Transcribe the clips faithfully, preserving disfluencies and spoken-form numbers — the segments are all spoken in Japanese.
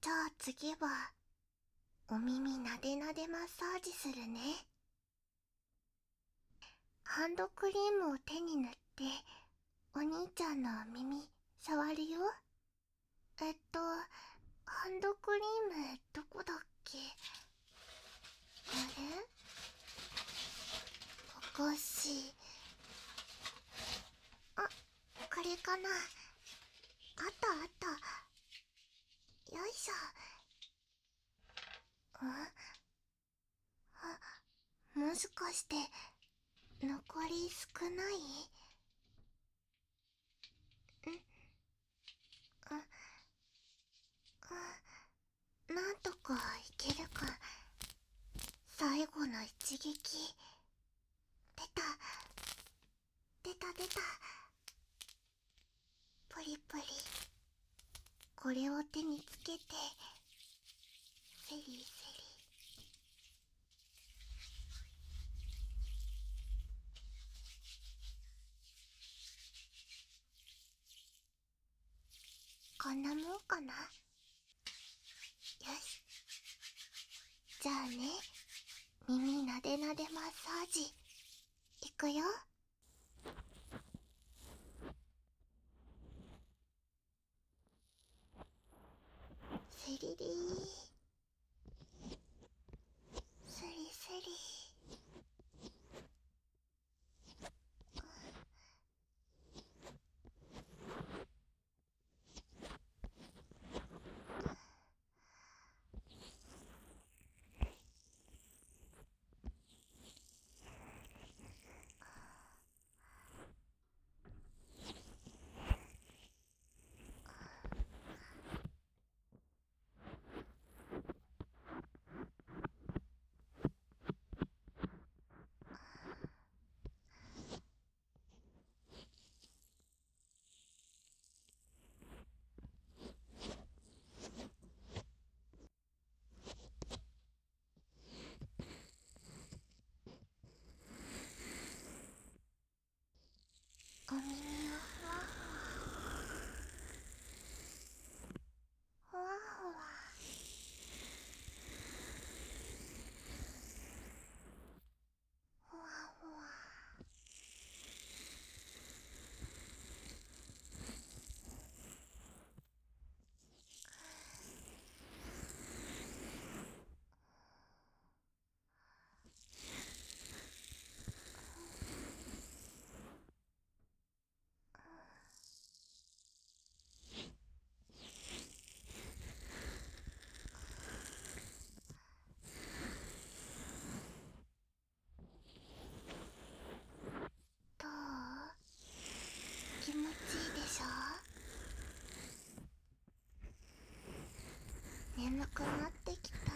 じゃあ次はお耳なでなでマッサージするね。ハンドクリームを手に塗ってお兄ちゃんの耳触るよ。えっとハンドクリームどこだっけ。あれ、おかしい。あ、これかな。あったあった。よいしょ。あ、あ、もしかして残り少ない？ん、あ、あ、なんとかいけるか。最後の一撃。出た出た出た。プリプリ。これを手につけてセリセリ。こんなもんかな。よし、じゃあね、耳なでなでマッサージいくよ。セリリー、セリセリ。お耳をふわふわふわふわふわ。どう？気持ちいいでしょ？眠くなってきた？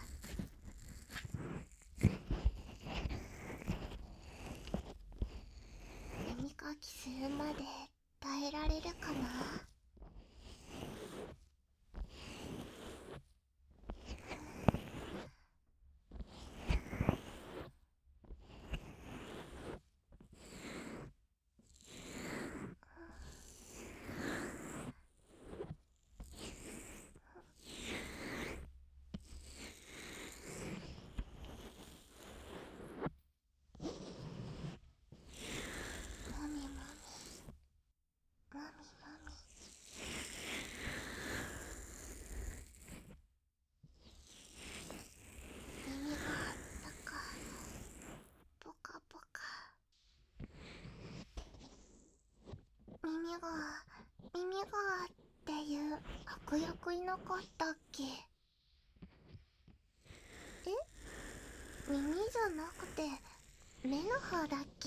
耳かきするまで耐えられるかな？もみもみ、もみもみ。耳があったかい。ポカポカ。耳が耳がっていう悪役いなかったっけ？え、耳じゃなくて目の方だっけ？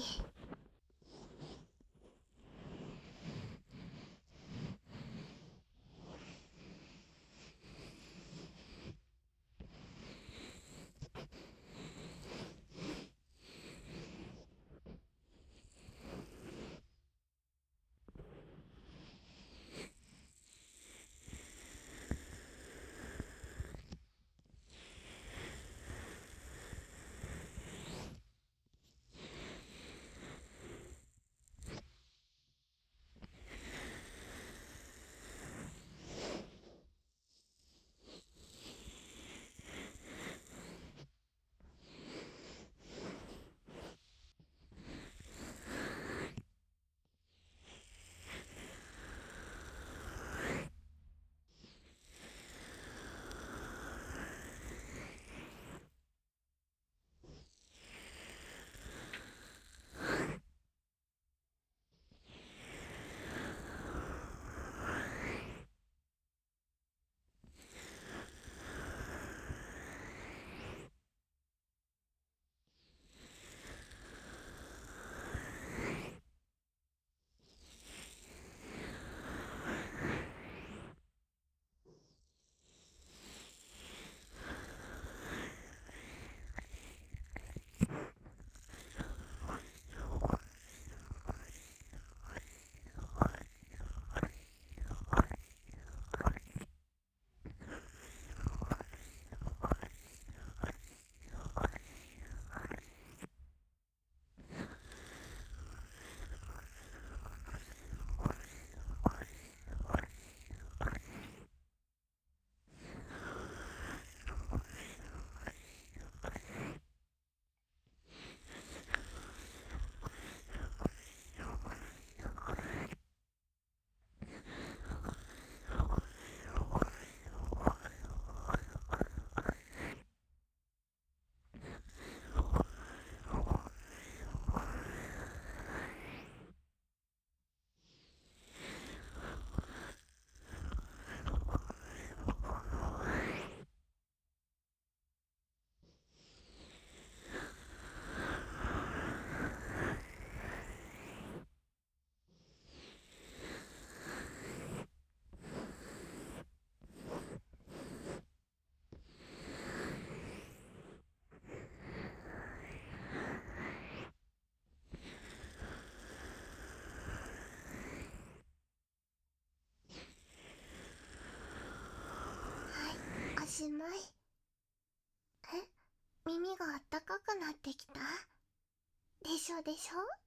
しまい。え、耳があったかくなってきたでしょでしょ？